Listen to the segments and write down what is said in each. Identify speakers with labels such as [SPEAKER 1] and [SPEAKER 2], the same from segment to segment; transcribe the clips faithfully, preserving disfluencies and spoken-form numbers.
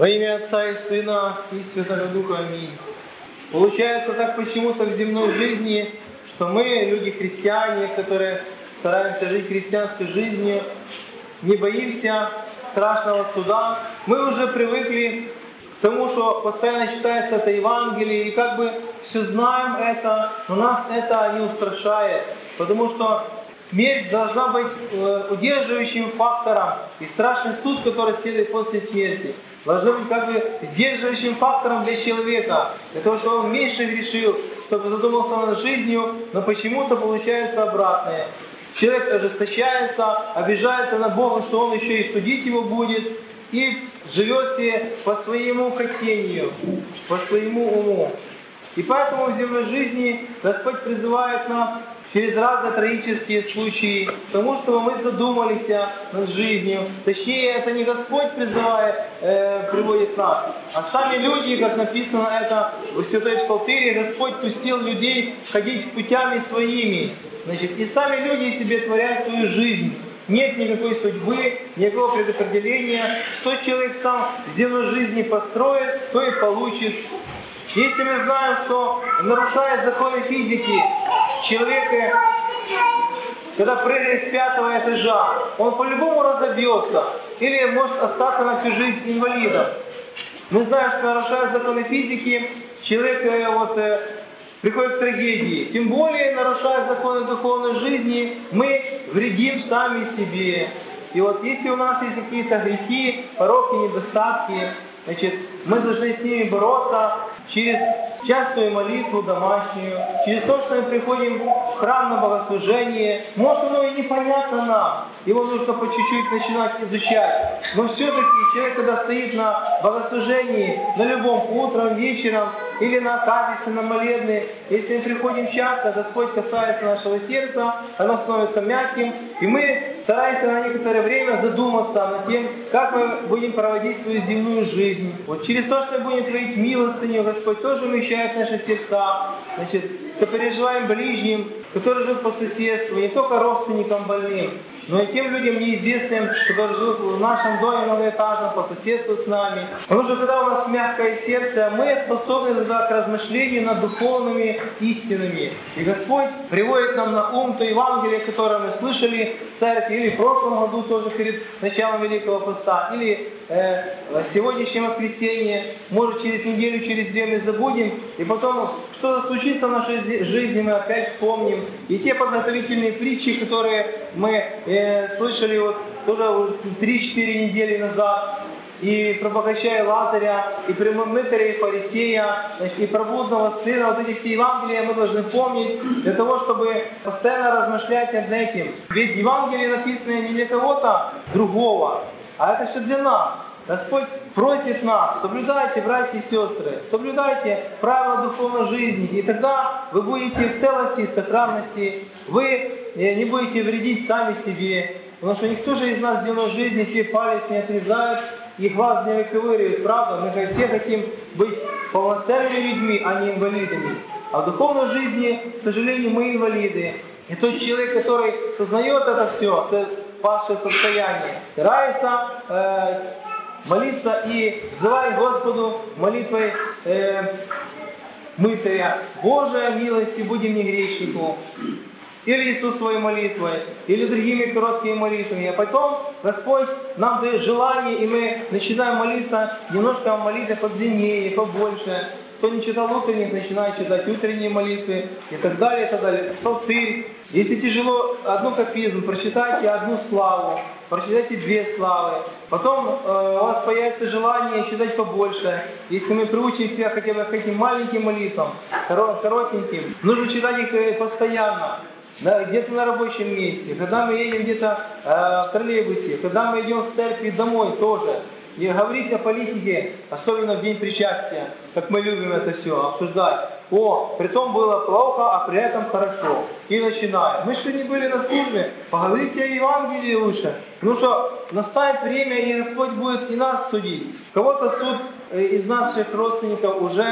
[SPEAKER 1] Во имя Отца и Сына и Святого Духа. Аминь. Получается так почему-то в земной жизни, что мы, люди-христиане, которые стараемся жить христианской жизнью, не боимся страшного суда. Мы уже привыкли к тому, что постоянно читается это Евангелие, и как бы все знаем это, но нас это не устрашает, потому что смерть должна быть удерживающим фактором, и страшный суд, который следует после смерти, должен быть как бы сдерживающим фактором для человека, для того, чтобы он меньше грешил, чтобы задумался над жизнью, но почему-то получается обратное. Человек ожесточается, обижается на Бога, что он еще и судить его будет, и живет себе по своему хотению, по своему уму. И поэтому в земной жизни Господь призывает нас через разные трагические случаи к тому, чтобы мы задумались над жизнью. Точнее, это не Господь призывает, э, приводит нас, а сами люди, как написано это в Святой Псалтире, Господь пустил людей ходить путями своими. Значит, и сами люди себе творят свою жизнь. Нет никакой судьбы, никакого предопределения. Что человек сам в земной жизни построит, то и получит. Если мы знаем, что, нарушая законы физики, человек, когда прыгает с пятого этажа, он по-любому разобьется или может остаться на всю жизнь инвалидом. Мы знаем, что, нарушая законы физики, человек вот, приходит к трагедии. Тем более, нарушая законы духовной жизни, мы вредим сами себе. И вот если у нас есть какие-то грехи, пороки, недостатки, значит, мы должны с ними бороться через частую молитву домашнюю, через то, что мы приходим в храм на богослужение. Может, оно и непонятно нам, его нужно по чуть-чуть начинать изучать. Но все-таки человек, когда стоит на богослужении, на любом утром, вечером или на качестве, на молебне, если мы приходим часто, Господь касается нашего сердца, оно становится мягким, и мы стараемся на некоторое время задуматься над тем, как мы будем проводить свою земную жизнь. Вот через то, что мы будем творить милостыню, Господь тоже умещает наши сердца. Значит, сопереживаем ближним, которые живут по соседству, не только родственникам больным, но и тем людям неизвестным, которые живут в нашем доме многоэтажном, по соседству с нами. Потому что когда у нас мягкое сердце, мы способны тогда к размышлению над духовными истинами. И Господь приводит нам на ум то Евангелие, которое мы слышали в церкви, или в прошлом году тоже перед началом Великого Поста, или э, сегодняшнее воскресенье, может через неделю, через две мы забудем, и потом что-то случится в нашей жизни, мы опять вспомним. И те подготовительные притчи, которые мы э, слышали вот тоже три-четыре недели назад, и про богача и Лазаря, и про мытаря и фарисея, значит, и про блудного сына, вот эти все Евангелия мы должны помнить для того, чтобы постоянно размышлять над этим. Ведь Евангелие написано не для кого-то другого, а это все для нас. Господь просит нас: соблюдайте, братья и сестры, соблюдайте правила духовной жизни, и тогда вы будете в целости и сохранности, вы не будете вредить сами себе, потому что никто же из нас в земной жизни себе палец не отрезает и глаз не выковыривает, правда? Мы все хотим быть полноценными людьми, а не инвалидами. А в духовной жизни, к сожалению, мы инвалиды. И тот человек, который сознает это все, падшее состояние, старается э, молиться и взывать Господу молитвой э, мытаря: «Божия милости, будем не грешнику». Или Иисус своей молитвой, или другими короткими молитвами. А потом Господь нам дает желание, и мы начинаем молиться немножко молитвы подлиннее, побольше. Кто не читал утренних, начинает читать утренние молитвы и так далее, и так далее. Псалтырь. Если тяжело одну кафизм, прочитайте одну славу, прочитайте две славы. Потом э, у вас появится желание читать побольше. Если мы приучим себя хотя бы к этим маленьким молитвам, коротеньким, нужно читать их постоянно. Да, где-то на рабочем месте, когда мы едем где-то э, в троллейбусе, когда мы идем с церкви домой тоже. И говорить о политике, особенно в день причастия, как мы любим это все обсуждать. О, при том было плохо, а при этом хорошо. И начинаем. Мы что не были на службе, поговорите о Евангелии лучше. Потому что настанет время, и Господь будет и нас судить. Кого-то суд из наших родственников уже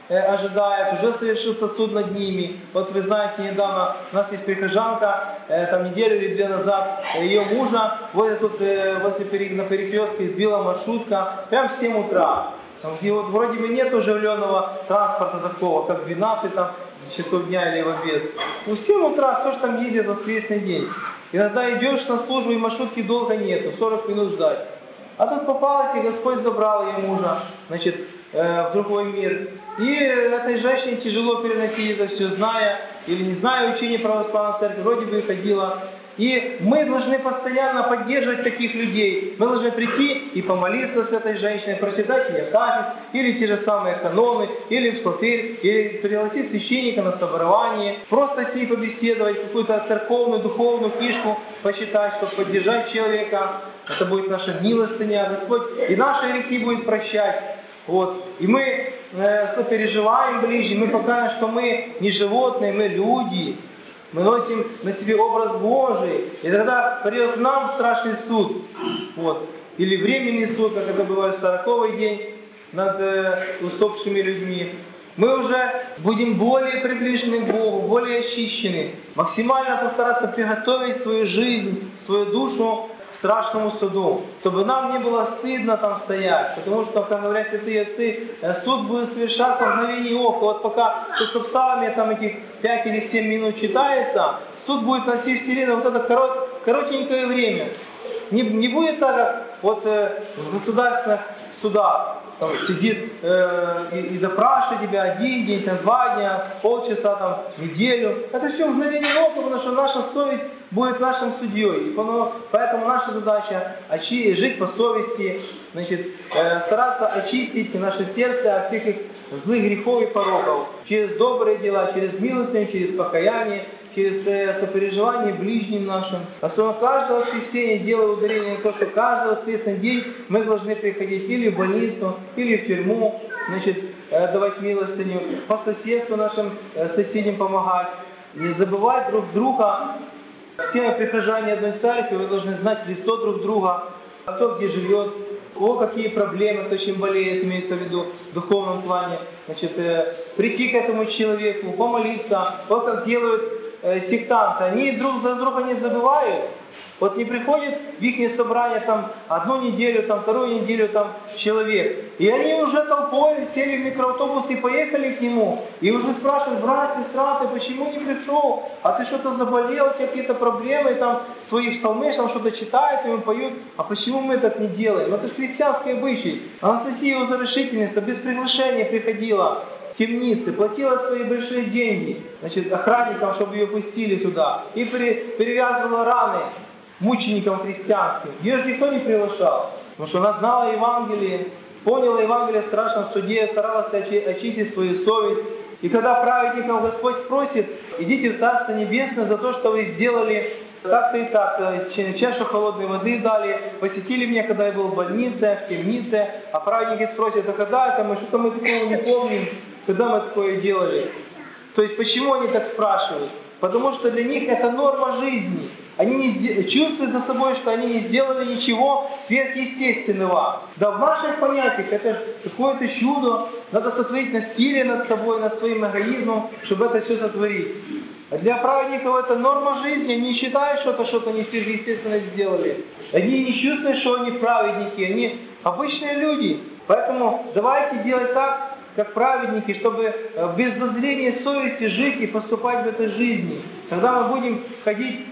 [SPEAKER 1] э, ожидает, уже совершился суд над ними. Вот вы знаете, недавно у нас есть прихожанка, э, там неделю или две назад, э, ее мужа вот тут э, возле пере, на перекрестке сбила маршрутка прям в семь утра. И вот вроде бы нет оживленного транспорта такого, как в двенадцать там, часов дня или в обед. В семь утра кто же там ездит в воскресный день? Иногда идешь на службу и маршрутки долго нету, сорок минут ждать. А тут попалась, и Господь забрал ее мужа, значит, э, в другой мир. И этой женщине тяжело переносить это все, зная или не зная учения православной церкви, вроде бы и ходила. И мы должны постоянно поддерживать таких людей. Мы должны прийти и помолиться с этой женщиной, прочитать ей акафист, или те же самые каноны, или псалтырь, или пригласить священника на соборование, просто с ней побеседовать, какую-то церковную, духовную книжку почитать, чтобы поддержать человека. Это будет наша милостыня, Господь и наши грехи будет прощать. Вот. И мы э, сопереживаем ближним, мы покажем, что мы не животные, мы люди. Мы носим на себе образ Божий. И тогда придет к нам страшный суд. Вот. Или временный суд, как это бывает в сороковой день над э, усопшими людьми. Мы уже будем более приближены к Богу, более очищены. Максимально постараться приготовить свою жизнь, свою душу к страшному суду. Чтобы нам не было стыдно там стоять. Потому что, как говорят святые отцы, суд будет совершаться в мгновение ока. Вот пока что в псалме там этих пять или семь минут читается, суд будет на всей вселенной вот это корот, коротенькое время. Не, не будет так, как вот, э, в государственных судах. Там сидит э, и, и допрашивает тебя один день, там, два дня, полчаса, там, неделю. Это все в мгновение ока, потому что наша совесть будет нашим судьей. И поэтому наша задача очи, жить по совести, значит, э, стараться очистить наше сердце от всех их злых грехов и пороков. Через добрые дела, через милостыню, через покаяние, через э, сопереживание ближним нашим. Особенно каждое воскресенье делаю ударение на то, что каждый воскресный день мы должны приходить или в больницу, или в тюрьму, значит, э, давать милостыню, по соседству нашим э, соседям помогать. Не забывать друг друга. Все мы прихожане одной церкви, вы должны знать лицо друг друга, кто где живет, у кого какие проблемы, кто чем болеет, имеется в виду в духовном плане. Значит, э, прийти к этому человеку, помолиться, вот как делают э, сектанты. Они друг за друга не забывают. Вот не приходит в их собрание там одну неделю, там вторую неделю там человек. И они уже толпой сели в микроавтобус и поехали к нему. И уже спрашивают: брат, сестра, ты почему не пришел? А ты что-то заболел, у тебя какие-то проблемы, и там свои псалмы, там что-то читают, ему поют. А почему мы так не делаем? Это же христианский обычай. Анастасия Узорешительница без приглашения приходила в темницы, платила свои большие деньги, значит, охранникам, чтобы ее пустили туда. И при, перевязывала раны мученикам христианским. Ее же никто не приглашал, потому что она знала Евангелие, поняла Евангелие в страшном суде, старалась очистить свою совесть. И когда праведников Господь спросит: идите в Царство Небесное за то, что вы сделали так-то и так, чашу холодной воды дали, посетили меня, когда я был в больнице, в темнице, а праведники спросят: а когда это мы, что-то мы такого не помним, когда мы такое делали. То есть почему они так спрашивают? Потому что для них это норма жизни. Они не чувствуют за собой, что они не сделали ничего сверхъестественного. Да в наших понятиях это какое-то чудо. Надо сотворить насилие над собой, над своим эгоизмом, чтобы это все сотворить. А для праведников это норма жизни. Они не считают, что это что-то не сверхъестественное сделали. Они не чувствуют, что они праведники. Они обычные люди. Поэтому давайте делать так, как праведники, чтобы без зазрения совести жить и поступать в этой жизни. Тогда мы будем ходить,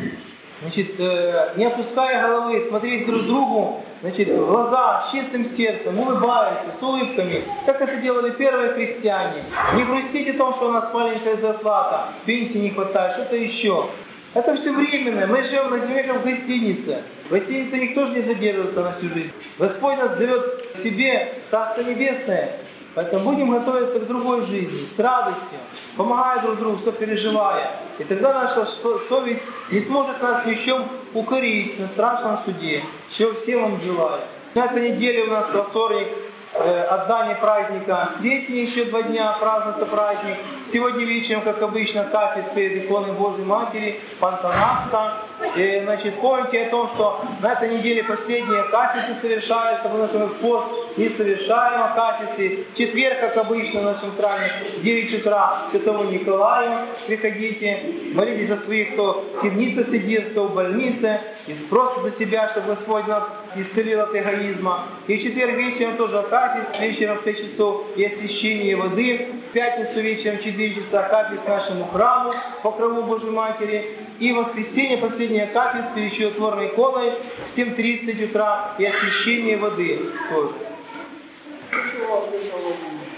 [SPEAKER 1] значит, не опуская головы, смотреть друг другу, значит, в глаза, с чистым сердцем, улыбаясь, с улыбками, как это делали первые христиане. Не грустить о том, что у нас маленькая зарплата, пенсии не хватает, что-то еще. Это все временно. Мы живем на земле, как в гостинице. В гостинице никто же не задерживается на всю жизнь. Господь нас зовет к себе в Царство Небесное. Поэтому будем готовиться к другой жизни, с радостью, помогая друг другу, сопереживая. И тогда наша совесть не сможет нас ни в чем укорить на страшном суде, чего всем вам желаю. На этой неделе у нас во вторник э, отдание праздника, с летней еще два дня празднуется праздник. Сегодня вечером, как обычно, акафист перед иконой Божьей Матери, Пантанаса. И, значит, помните о том, что на этой неделе последние акафисты совершаются, потому что мы в пост не совершаем акафисты. В четверг, как обычно в нашем храме, в девять утра Святому Николаю приходите, молитесь за своих, кто в темнице сидит, кто в больнице, и просто за себя, чтобы Господь нас исцелил от эгоизма. И в четверг вечером тоже акафист, вечером в пять часов и освящение воды. В пятницу вечером в четыре часа акафист нашему храму, покрову Божьей Матери. И в воскресенье последний акафист перед чудотворной иконой в семь тридцать утра и освящение воды тоже.